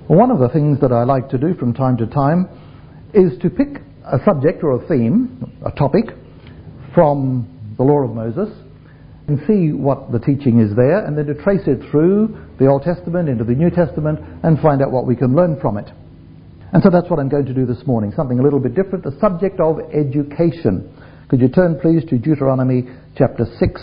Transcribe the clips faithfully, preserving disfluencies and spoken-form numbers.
One of the things that I like to do from time to time is to pick a subject or a theme, a topic, from the Law of Moses and see what the teaching is there, and then to trace it through the Old Testament into the New Testament and find out what we can learn from it. And so that's what I'm going to do this morning, something a little bit different, the subject of education. Could you turn please to Deuteronomy chapter six.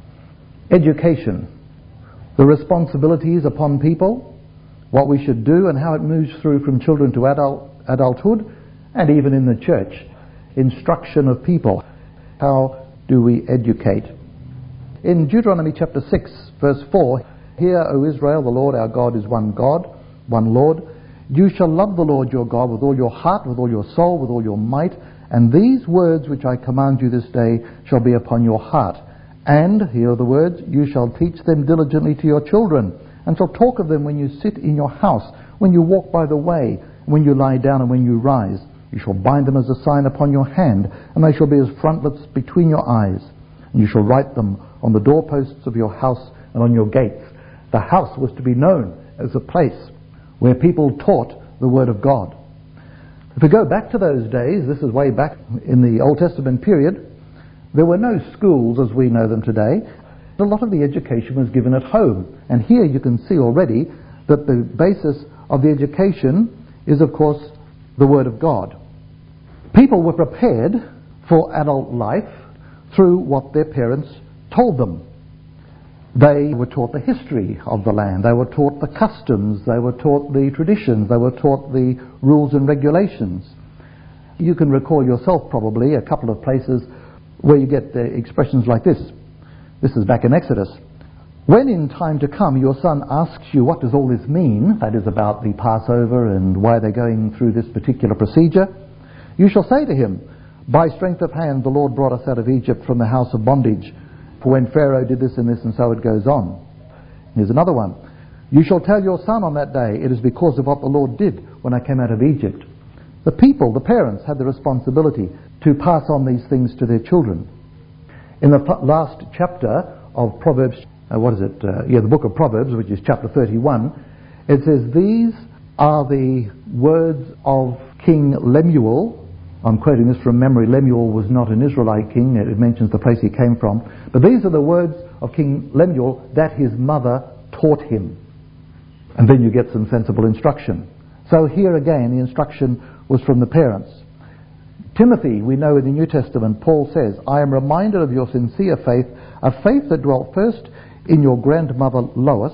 Education, the responsibilities upon people, what we should do and how it moves through from children to adult, adulthood, and even in the church. Instruction of people. How do we educate? In Deuteronomy chapter six, verse four, "Hear, O Israel, the Lord our God is one God, one Lord. You shall love the Lord your God with all your heart, with all your soul, with all your might. And these words which I command you this day shall be upon your heart. And," here are the words, "you shall teach them diligently to your children, and shall talk of them when you sit in your house, when you walk by the way, when you lie down and when you rise. You shall bind them as a sign upon your hand, and they shall be as frontlets between your eyes. And you shall write them on the doorposts of your house and on your gates." The house was to be known as a place where people taught the Word of God. If we go back to those days, this is way back in the Old Testament period, there were no schools as we know them today. A lot of the education was given at home. And here you can see already that the basis of the education is, of course, the Word of God. People were prepared for adult life through what their parents told them. They were taught the history of the land, they were taught the customs, they were taught the traditions, they were taught the rules and regulations. You can recall yourself probably a couple of places where you get the expressions like this. This is back in Exodus. "When in time to come your son asks you what does all this mean," that is about the Passover and why they're going through this particular procedure, "you shall say to him, by strength of hand the Lord brought us out of Egypt from the house of bondage. For when Pharaoh did this and this," and so it goes on. Here's another one. "You shall tell your son on that day, it is because of what the Lord did when I came out of Egypt." The people, the parents, had the responsibility to pass on these things to their children. In the last chapter of Proverbs, uh, what is it? Uh, yeah, the book of Proverbs, which is chapter thirty-one, it says, "These are the words of King Lemuel." I'm quoting this from memory. Lemuel was not an Israelite king. It mentions the place he came from. But these are the words of King Lemuel that his mother taught him. And then you get some sensible instruction. So here again, the instruction was from the parents. Timothy, we know in the New Testament, Paul says, "I am reminded of your sincere faith, a faith that dwelt first in your grandmother Lois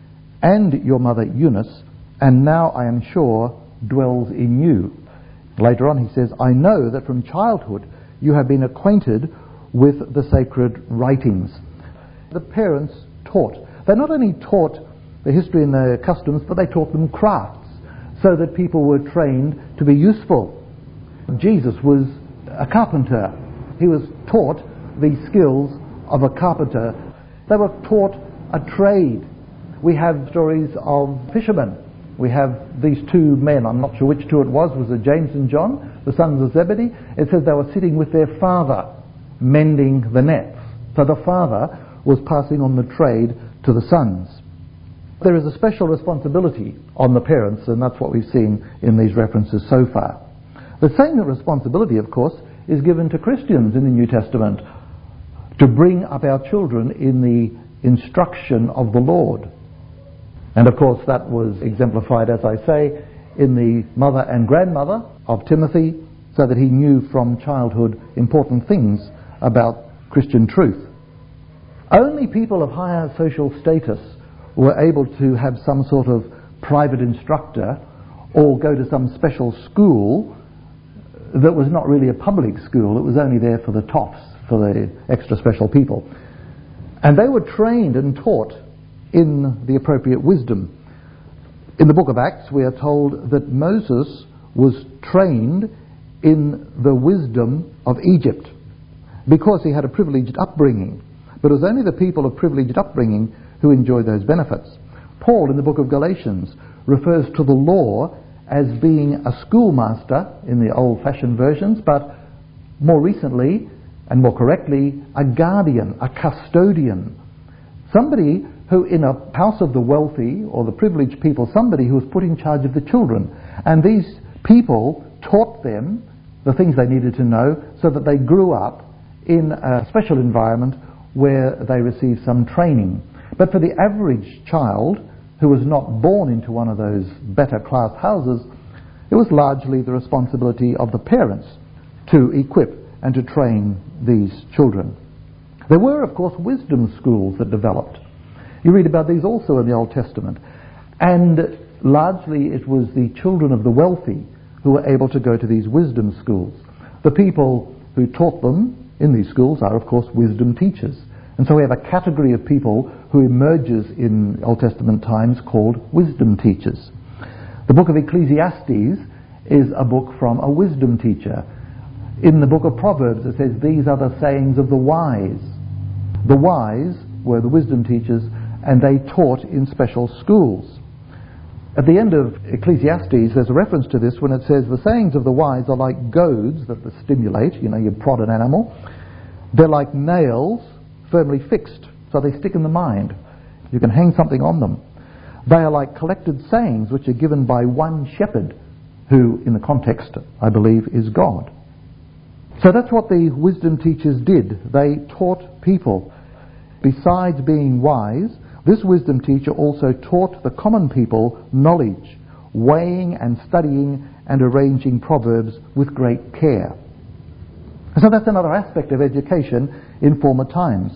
and your mother Eunice, and now I am sure dwells in you." Later on he says, "I know that from childhood you have been acquainted with the sacred writings." The parents taught. They not only taught the history and the customs, but they taught them crafts so that people were trained to be useful. Jesus was a carpenter. He was taught the skills of a carpenter. They were taught a trade. We have stories of fishermen. We have these two men, I'm not sure which two it was, was it James and John, the sons of Zebedee? It says they were sitting with their father, mending the nets. So the father was passing on the trade to the sons. There is a special responsibility on the parents, and that's what we've seen in these references so far. The same responsibility, of course, is given to Christians in the New Testament, to bring up our children in the instruction of the Lord. And of course that was exemplified, as I say, in the mother and grandmother of Timothy, so that he knew from childhood important things about Christian truth. Only people of higher social status were able to have some sort of private instructor or go to some special school that was not really a public school. It was only there for the tops, for the extra special people. And they were trained and taught in the appropriate wisdom. In the book of Acts we are told that Moses was trained in the wisdom of Egypt because he had a privileged upbringing. But it was only the people of privileged upbringing who enjoyed those benefits. Paul in the book of Galatians refers to the law as being a schoolmaster in the old-fashioned versions, but more recently and more correctly, a guardian, a custodian. Somebody who in a house of the wealthy or the privileged people, somebody who was put in charge of the children. And these people taught them the things they needed to know so that they grew up in a special environment where they received some training. But for the average child who was not born into one of those better class houses, it was largely the responsibility of the parents to equip and to train these children. There were, of course, wisdom schools that developed. You read about these also in the Old Testament. And largely it was the children of the wealthy who were able to go to these wisdom schools. The people who taught them in these schools are, of course, wisdom teachers. And so we have a category of people who emerges in Old Testament times called wisdom teachers. The book of Ecclesiastes is a book from a wisdom teacher. In the book of Proverbs it says, these are the sayings of the wise. The wise were the wisdom teachers, and they taught in special schools. At the end of Ecclesiastes there's a reference to this when it says, the sayings of the wise are like goads that stimulate, you know, you prod an animal. They're like nails firmly fixed, so they stick in the mind. You can hang something on them. They are like collected sayings which are given by one shepherd, who in the context, I believe, is God. So that's what the wisdom teachers did. They taught people. Besides being wise, this wisdom teacher also taught the common people knowledge, weighing and studying and arranging proverbs with great care. So that's another aspect of education in former times.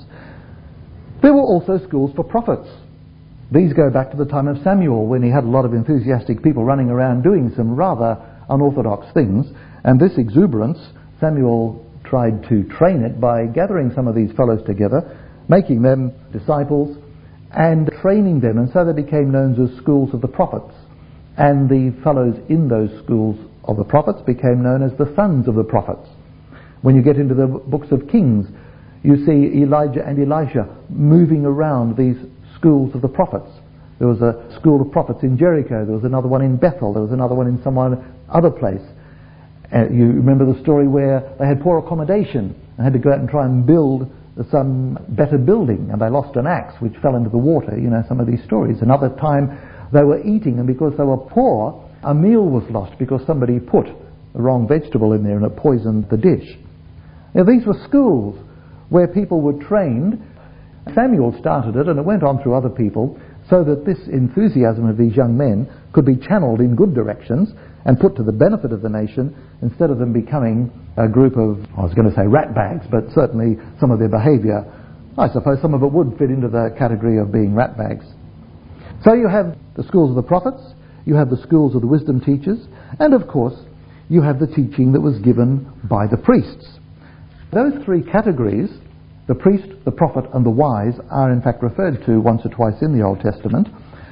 There were also schools for prophets. These go back to the time of Samuel, when he had a lot of enthusiastic people running around doing some rather unorthodox things. And this exuberance, Samuel tried to train it by gathering some of these fellows together, making them disciples, and training them, and so they became known as schools of the prophets. And the fellows in those schools of the prophets became known as the sons of the prophets. When you get into the books of Kings, you see Elijah and Elisha moving around these schools of the prophets. There was a school of prophets in Jericho, there was another one in Bethel, there was another one in some other place. Uh, you remember the story where they had poor accommodation and had to go out and try and build some better building, and they lost an axe which fell into the water. You know some of these stories. Another time they were eating, and because they were poor, a meal was lost because somebody put the wrong vegetable in there and it poisoned the dish. Now, these were schools where people were trained. Samuel started it, and it went on through other people, so that this enthusiasm of these young men could be channeled in good directions and put to the benefit of the nation, instead of them becoming a group of, I was going to say ratbags, but certainly some of their behaviour, I suppose some of it would fit into the category of being ratbags. So you have the schools of the prophets, you have the schools of the wisdom teachers, and of course you have the teaching that was given by the priests. Those three categories, the priest, the prophet and the wise, are in fact referred to once or twice in the Old Testament.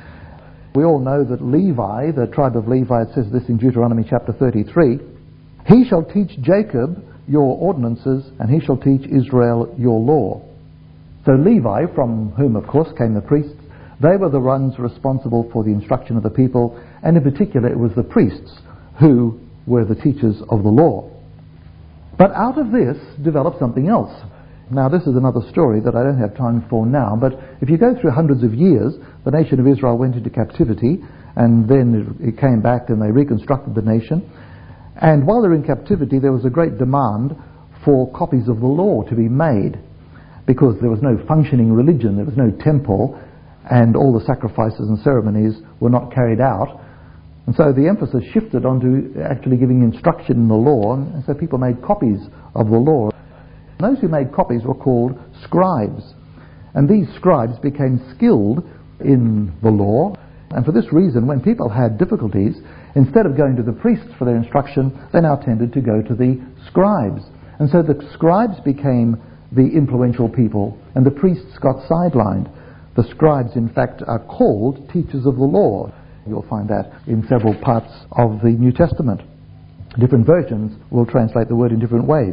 We all know that Levi, the tribe of Levi, it says this in Deuteronomy chapter thirty-three, he shall teach Jacob your ordinances, and he shall teach Israel your law. So Levi, from whom of course came the priests, they were the ones responsible for the instruction of the people, and in particular it was the priests who were the teachers of the law. But out of this developed something else. Now this is another story that I don't have time for now, but if you go through hundreds of years, the nation of Israel went into captivity, and then it came back and they reconstructed the nation. And while they were in captivity, there was a great demand for copies of the law to be made, because there was no functioning religion, there was no temple, and all the sacrifices and ceremonies were not carried out. And so the emphasis shifted onto actually giving instruction in the law, and so people made copies of the law. And those who made copies were called scribes. And these scribes became skilled in the law, and for this reason, when people had difficulties, instead of going to the priests for their instruction, they now tended to go to the scribes. And so the scribes became the influential people, and the priests got sidelined. The scribes, in fact, are called teachers of the law. You'll find that in several parts of the New Testament. Different versions will translate the word in different ways.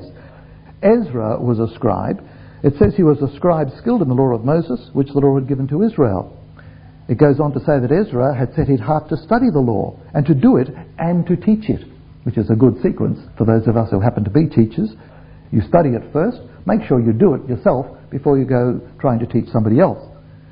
Ezra was a scribe. It says he was a scribe skilled in the law of Moses, which the Lord had given to Israel. It goes on to say that Ezra had set his heart to study the law, and to do it, and to teach it, which is a good sequence for those of us who happen to be teachers. You study it first, make sure you do it yourself before you go trying to teach somebody else.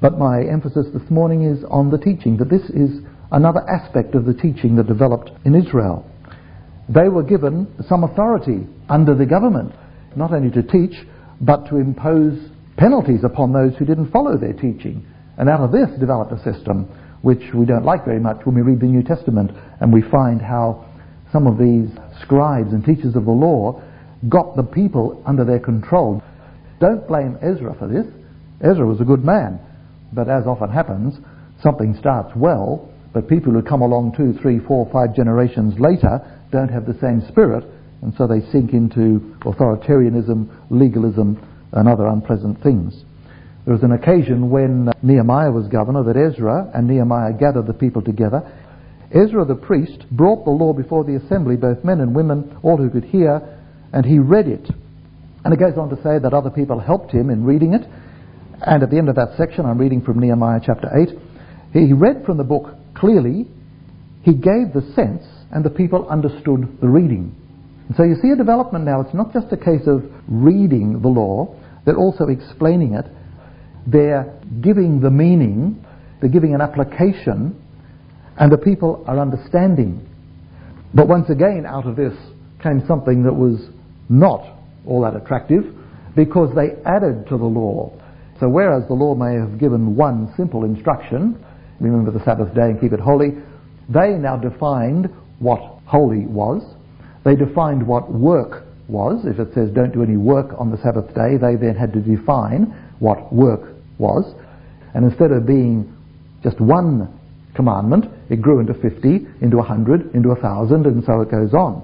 But my emphasis this morning is on the teaching, that this is another aspect of the teaching that developed in Israel. They were given some authority under the government, not only to teach, but to impose penalties upon those who didn't follow their teaching. And out of this developed a system which we don't like very much when we read the New Testament and we find how some of these scribes and teachers of the law got the people under their control. Don't blame Ezra for this. Ezra was a good man, but as often happens, something starts well, but people who come along two, three, four, five generations later don't have the same spirit, and so they sink into authoritarianism, legalism, and other unpleasant things. There was an occasion when Nehemiah was governor that Ezra and Nehemiah gathered the people together. Ezra the priest brought the law before the assembly, both men and women, all who could hear, and he read it. And it goes on to say that other people helped him in reading it. And at the end of that section, I'm reading from Nehemiah chapter eight, he read from the book clearly, he gave the sense, and the people understood the reading. And so you see a development now. It's not just a case of reading the law, they're also explaining it. They're giving the meaning, they're giving an application, and the people are understanding. But once again, out of this came something that was not all that attractive, because they added to the law. So whereas the law may have given one simple instruction, remember the Sabbath day and keep it holy, they now defined what holy was. They defined what work was. If it says don't do any work on the Sabbath day, they then had to define what work was. And instead of being just one commandment, it grew into fifty, into a hundred, into a thousand, and so it goes on.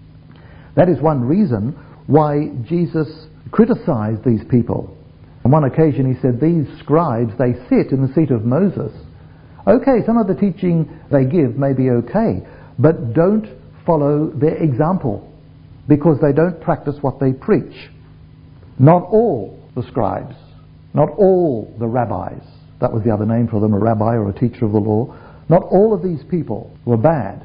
That is one reason why Jesus criticized these people. On one occasion he said, these scribes, they sit in the seat of Moses. Okay, some of the teaching they give may be okay, but don't follow their example, because they don't practice what they preach. Not all the scribes, not all the rabbis, that was the other name for them, a rabbi or a teacher of the law, not all of these people were bad.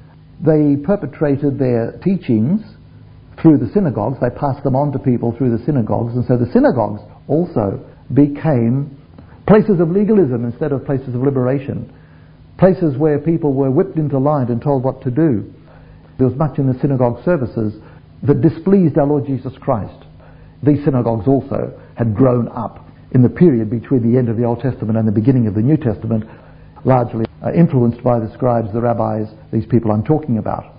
They perpetrated their teachings through the synagogues, they passed them on to people through the synagogues, and so the synagogues also became places of legalism instead of places of liberation, places where people were whipped into line and told what to do. There was much in the synagogue services that displeased our Lord Jesus Christ. These synagogues also had grown up in the period between the end of the Old Testament and the beginning of the New Testament, largely uh, influenced by the scribes, the rabbis, these people I'm talking about.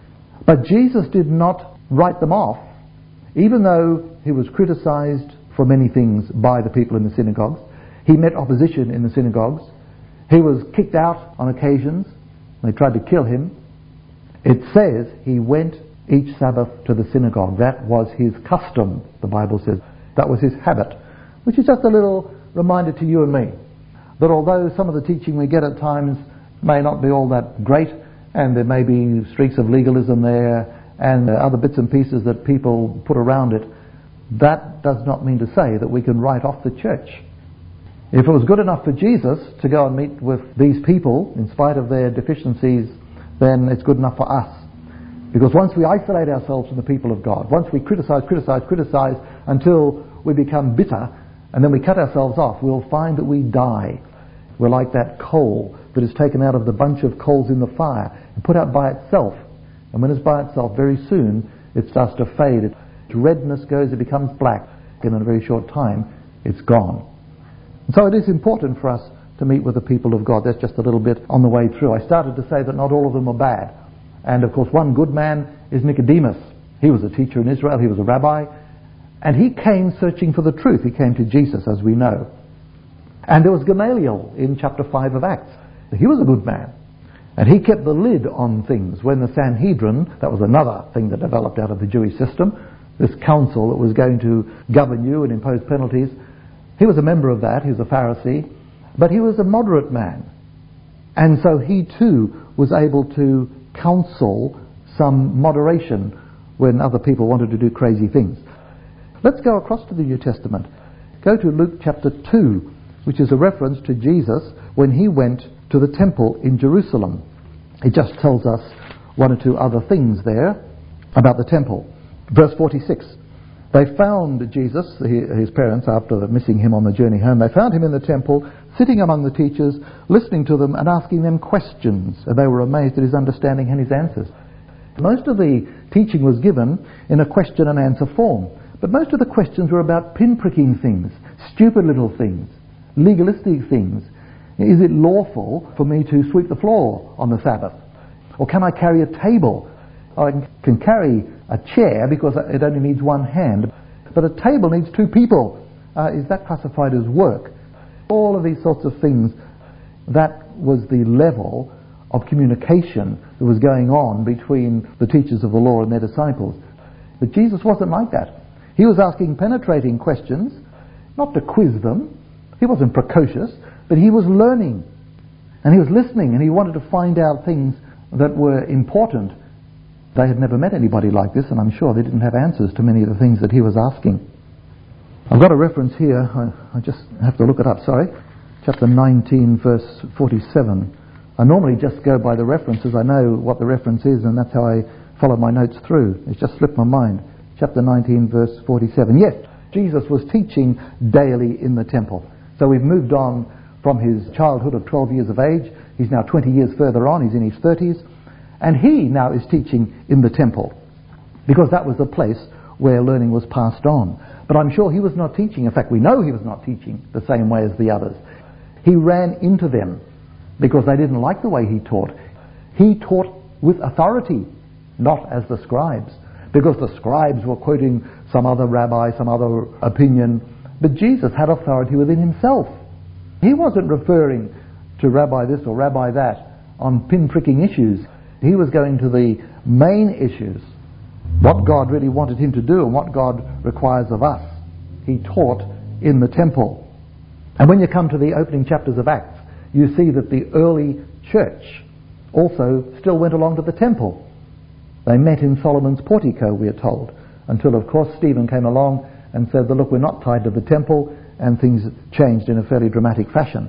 But Jesus did not write them off, even though he was criticized for many things by the people in the synagogues. He met opposition in the synagogues. He was kicked out on occasions. They tried to kill him. It says he went each Sabbath to the synagogue. That was his custom, the Bible says. That was his habit, which is just a little reminder to you and me that although some of the teaching we get at times may not be all that great, and there may be streaks of legalism there and other bits and pieces that people put around it, that does not mean to say that we can write off the church. If it was good enough for Jesus to go and meet with these people in spite of their deficiencies, then it's good enough for us. Because once we isolate ourselves from the people of God, once we criticize, criticize, criticize until we become bitter, and then we cut ourselves off, we'll find that we die. We're like that coal that is taken out of the bunch of coals in the fire and put out by itself. And when it's by itself, very soon it starts to fade. Its redness goes, it becomes black. And in a very short time, it's gone. And so it is important for us to meet with the people of God. That's just a little bit on the way through. I started to say that not all of them are bad. And of course one good man is Nicodemus. He was a teacher in Israel, he was a rabbi, and he came searching for the truth. He came to Jesus, as we know. And there was Gamaliel in chapter five of Acts. He was a good man, and he kept the lid on things. When the Sanhedrin, that was another thing that developed out of the Jewish system, this council that was going to govern you and impose penalties, he was a member of that. He was a Pharisee, but he was a moderate man, and so he too was able to counsel some moderation when other people wanted to do crazy things. Let's go across to the New Testament. Go to Luke chapter two, which is a reference to Jesus when he went to the temple in Jerusalem. It just tells us one or two other things there about the temple. Verse forty-six. They found Jesus, his parents, after missing him on the journey home, they found him in the temple, sitting among the teachers, listening to them and asking them questions. And they were amazed at his understanding and his answers. Most of the teaching was given in a question and answer form. But most of the questions were about pinpricking things, stupid little things, legalistic things. Is it lawful for me to sweep the floor on the Sabbath? Or can I carry a table? I can carry a chair because it only needs one hand, but a table needs two people. Uh, is that classified as work? All of these sorts of things, that was the level of communication that was going on between the teachers of the law and their disciples. But Jesus wasn't like that. He was asking penetrating questions, not to quiz them. He wasn't precocious, but he was learning. And he was listening, and he wanted to find out things that were important. They had never met anybody like this, and I'm sure they didn't have answers to many of the things that he was asking. I've got a reference here. I, I just have to look it up, sorry. Chapter nineteen, verse forty-seven. I normally just go by the references. I know what the reference is, and that's how I follow my notes through. It's just slipped my mind. Chapter nineteen, verse forty-seven. Yes, Jesus was teaching daily in the temple. So we've moved on from his childhood of twelve years of age. He's now twenty years further on. He's in his thirties. And he now is teaching in the temple, because that was the place where learning was passed on. But I'm sure he was not teaching. In fact, we know he was not teaching the same way as the others. He ran into them because they didn't like the way he taught. He taught with authority, not as the scribes, because the scribes were quoting some other rabbi, some other opinion. But Jesus had authority within himself. He wasn't referring to rabbi this or rabbi that on pinpricking issues. He was going to the main issues, what God really wanted him to do and what God requires of us. He taught in the temple. And when you come to the opening chapters of Acts, you see that the early church also still went along to the temple. They met in Solomon's portico, we are told, until of course Stephen came along and said that, look, we're not tied to the temple, and things changed in a fairly dramatic fashion.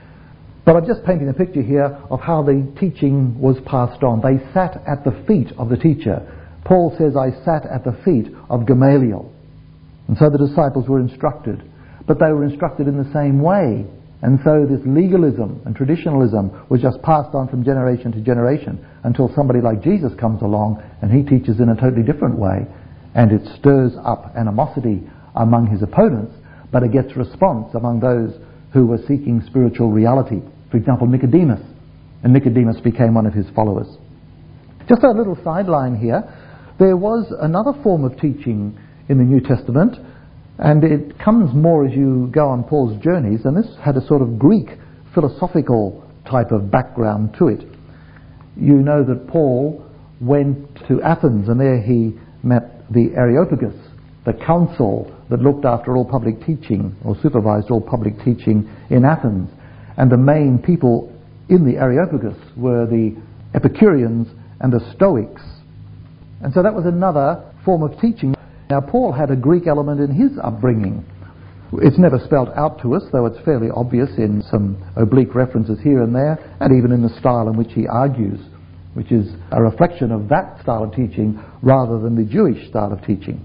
But I'm just painting a picture here of how the teaching was passed on. They sat at the feet of the teacher. Paul says, I sat at the feet of Gamaliel. And so the disciples were instructed. But they were instructed in the same way. And so this legalism and traditionalism was just passed on from generation to generation until somebody like Jesus comes along and he teaches in a totally different way. And it stirs up animosity among his opponents, but it gets response among those who were seeking spiritual reality. For example, Nicodemus. And Nicodemus became one of his followers. Just a little sideline here. There was another form of teaching in the New Testament, and it comes more as you go on Paul's journeys, and this had a sort of Greek philosophical type of background to it. You know that Paul went to Athens, and there he met the Areopagus, the council that looked after all public teaching, or supervised all public teaching in Athens. And the main people in the Areopagus were the Epicureans and the Stoics. And so that was another form of teaching. Now, Paul had a Greek element in his upbringing. It's never spelled out to us, though it's fairly obvious in some oblique references here and there, and even in the style in which he argues, which is a reflection of that style of teaching rather than the Jewish style of teaching.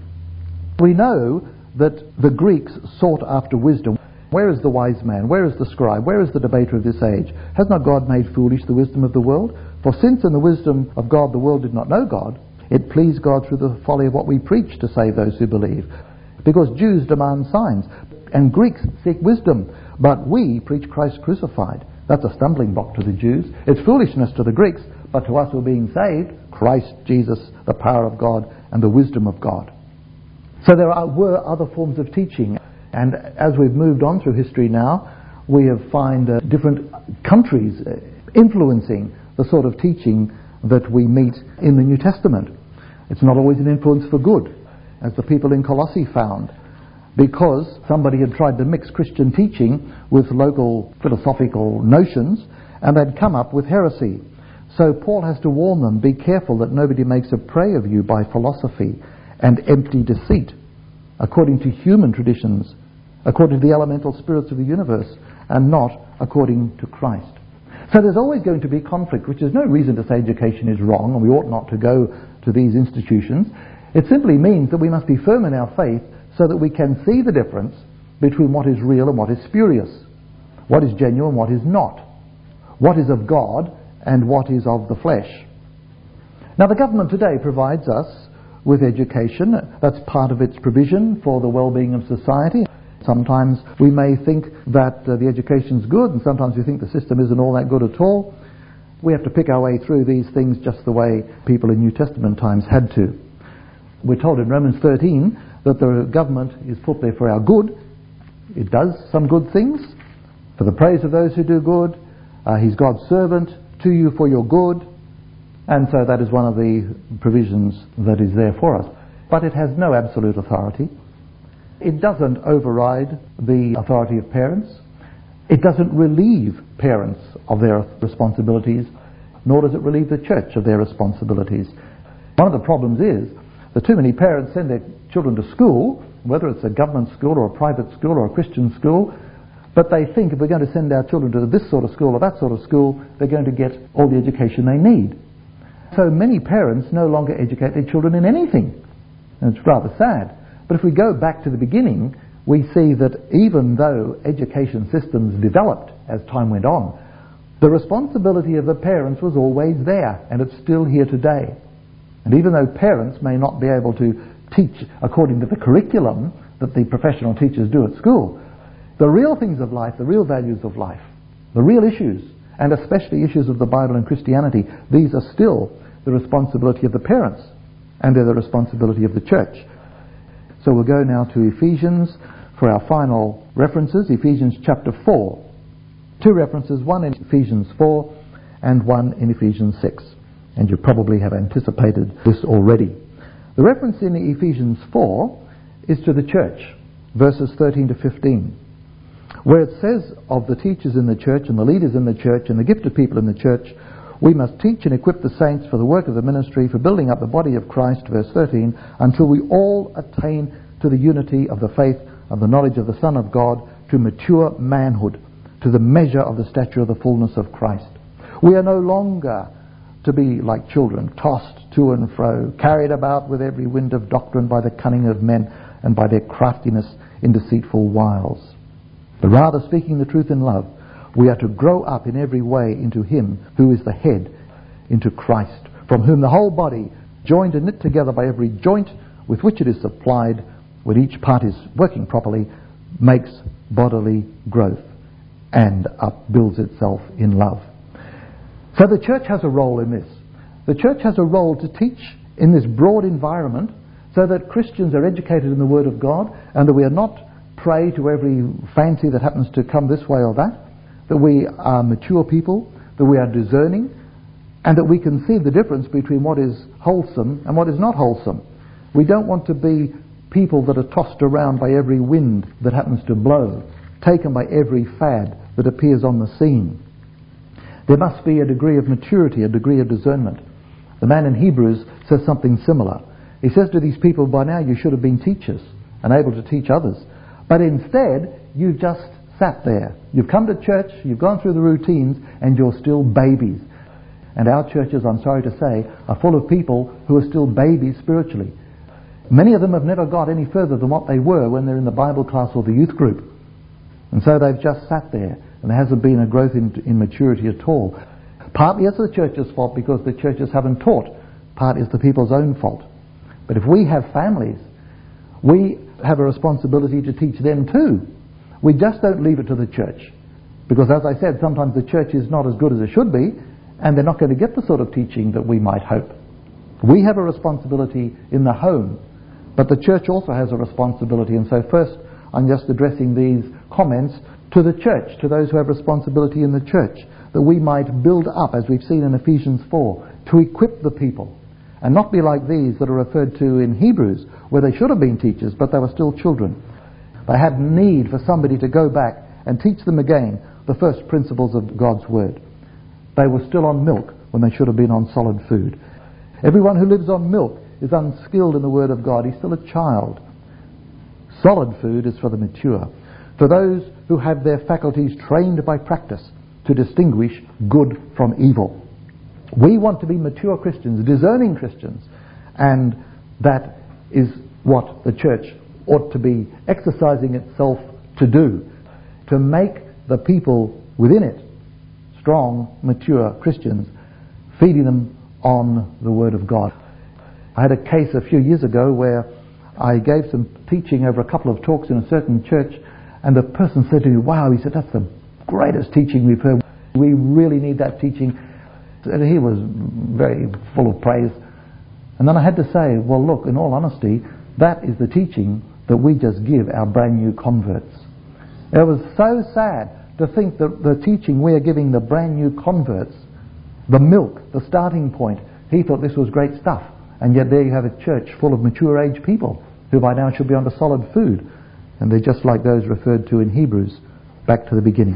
We know that the Greeks sought after wisdom. Where is the wise man? Where is the scribe? Where is the debater of this age? Has not God made foolish the wisdom of the world? For since in the wisdom of God the world did not know God, it pleased God through the folly of what we preach to save those who believe. Because Jews demand signs, and Greeks seek wisdom, but we preach Christ crucified. That's a stumbling block to the Jews. It's foolishness to the Greeks, but to us who are being saved, Christ Jesus, the power of God and the wisdom of God. So there are, were other forms of teaching. And as we've moved on through history now, we have found uh, different countries uh, influencing the sort of teaching that we meet in the New Testament. It's not always an influence for good, as the people in Colossae found, because somebody had tried to mix Christian teaching with local philosophical notions, and they'd come up with heresy. So Paul has to warn them, be careful that nobody makes a prey of you by philosophy and empty deceit, according to human traditions, according to the elemental spirits of the universe, and not according to Christ. So there's always going to be conflict, which is no reason to say education is wrong and we ought not to go to these institutions. It simply means that we must be firm in our faith so that we can see the difference between what is real and what is spurious, what is genuine, what is not, what is of God and what is of the flesh. Now, the government today provides us with education. That's part of its provision for the well-being of society. Sometimes we may think that uh, the education's good, and sometimes we think the system isn't all that good at all. We have to pick our way through these things just the way people in New Testament times had to. We're told in Romans thirteen that the government is put there for our good. It does some good things, for the praise of those who do good. Uh, he's God's servant to you for your good. And so that is one of the provisions that is there for us. But it has no absolute authority. It doesn't override the authority of parents. It doesn't relieve parents of their responsibilities, nor does it relieve the church of their responsibilities. One of the problems is that too many parents send their children to school, whether it's a government school or a private school or a Christian school, but they think if we're going to send our children to this sort of school or that sort of school, they're going to get all the education they need. So many parents no longer educate their children in anything. And it's rather sad. But if we go back to the beginning, we see that even though education systems developed as time went on, the responsibility of the parents was always there, and it's still here today. And even though parents may not be able to teach according to the curriculum that the professional teachers do at school, the real things of life, the real values of life, the real issues, and especially issues of the Bible and Christianity, these are still the responsibility of the parents, and they're the responsibility of the church. So we'll go now to Ephesians for our final references, Ephesians chapter four. Two references, one in Ephesians four and one in Ephesians six. And you probably have anticipated this already. The reference in Ephesians four is to the church, verses thirteen to fifteen, where it says of the teachers in the church and the leaders in the church and the gifted people in the church, we must teach and equip the saints for the work of the ministry, for building up the body of Christ, verse thirteen, until we all attain to the unity of the faith of the knowledge of the Son of God, to mature manhood, to the measure of the stature of the fullness of Christ. We are no longer to be like children, tossed to and fro, carried about with every wind of doctrine by the cunning of men and by their craftiness in deceitful wiles. But rather, speaking the truth in love, we are to grow up in every way into Him who is the head, into Christ, from whom the whole body, joined and knit together by every joint with which it is supplied, when each part is working properly, makes bodily growth and upbuilds itself in love. So the church has a role in this. The church has a role to teach in this broad environment so that Christians are educated in the Word of God and that we are not prey to every fancy that happens to come this way or that, that we are mature people, that we are discerning, and that we can see the difference between what is wholesome and what is not wholesome. We don't want to be people that are tossed around by every wind that happens to blow, taken by every fad that appears on the scene. There must be a degree of maturity, a degree of discernment. The man in Hebrews says something similar. He says to these people, by now you should have been teachers and able to teach others. But instead, you've just sat there. You've come to church, you've gone through the routines, and you're still babies. And our churches, I'm sorry to say, are full of people who are still babies spiritually. Many of them have never got any further than what they were when they're in the Bible class or the youth group. And so they've just sat there, and there hasn't been a growth in, in maturity at all. Partly it's the church's fault because the churches haven't taught. Part is the people's own fault. But if we have families, we have a responsibility to teach them too. We just don't leave it to the church. Because as I said, sometimes the church is not as good as it should be, and they're not going to get the sort of teaching that we might hope. We have a responsibility in the home, but the church also has a responsibility. And so first, I'm just addressing these comments to the church, to those who have responsibility in the church, that we might build up, as we've seen in Ephesians four, to equip the people, and not be like these that are referred to in Hebrews, where they should have been teachers, but they were still children. They had need for somebody to go back and teach them again the first principles of God's Word. They were still on milk when they should have been on solid food. Everyone who lives on milk is unskilled in the Word of God. He's still a child. Solid food is for the mature, for those who have their faculties trained by practice to distinguish good from evil. We want to be mature Christians, discerning Christians, and that is what the church ought to be exercising itself to do, to make the people within it strong, mature Christians, feeding them on the Word of God. I had a case a few years ago where I gave some teaching over a couple of talks in a certain church, and the person said to me, wow, he said, that's the greatest teaching we've heard. We really need that teaching. And he was very full of praise. And then I had to say, well, look, in all honesty, that is the teaching that we just give our brand new converts. It was so sad to think that the teaching we are giving the brand new converts, the milk, the starting point, he thought this was great stuff. And yet there you have a church full of mature age people who by now should be onto solid food. And they're just like those referred to in Hebrews, back to the beginning.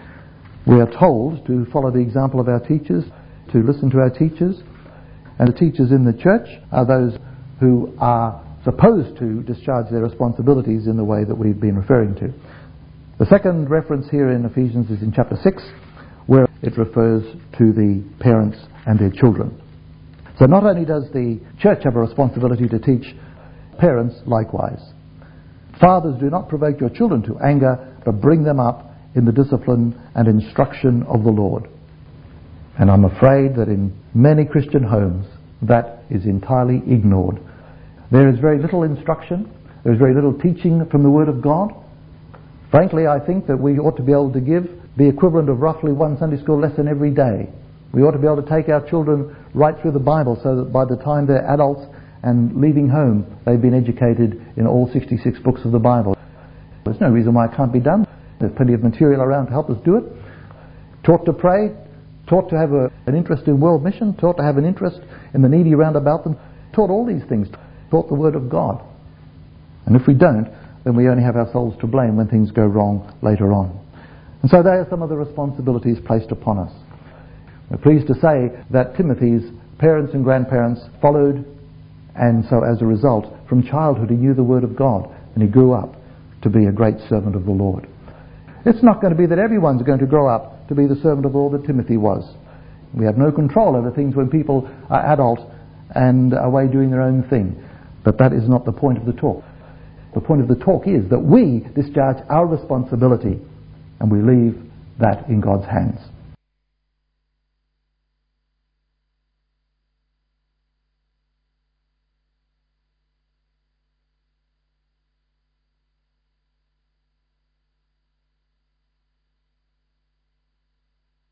We are told to follow the example of our teachers, to listen to our teachers. And the teachers in the church are those who are supposed to discharge their responsibilities in the way that we've been referring to. The second reference here in Ephesians is in chapter six, where it refers to the parents and their children. So not only does the church have a responsibility to teach, parents likewise. Fathers, do not provoke your children to anger, but bring them up in the discipline and instruction of the Lord. And I'm afraid that in many Christian homes that is entirely ignored. There is very little instruction, there is very little teaching from the Word of God. Frankly, I think that we ought to be able to give the equivalent of roughly one Sunday school lesson every day. We ought to be able to take our children right through the Bible so that by the time they're adults and leaving home, they've been educated in all sixty-six books of the Bible. There's no reason why it can't be done. There's plenty of material around to help us do it. Taught to pray, taught to have a, an interest in world mission, taught to have an interest in the needy round about them, taught all these things, taught the Word of God. And if we don't, then we only have ourselves to blame when things go wrong later on. And so there are some of the responsibilities placed upon us. We're pleased to say that Timothy's parents and grandparents followed, and so as a result, from childhood he knew the Word of God, and he grew up to be a great servant of the Lord. It's not going to be that everyone's going to grow up to be the servant of the Lord that Timothy was. We have no control over things when people are adult and away doing their own thing. But that is not the point of the talk. The point of the talk is that we discharge our responsibility and we leave that in God's hands.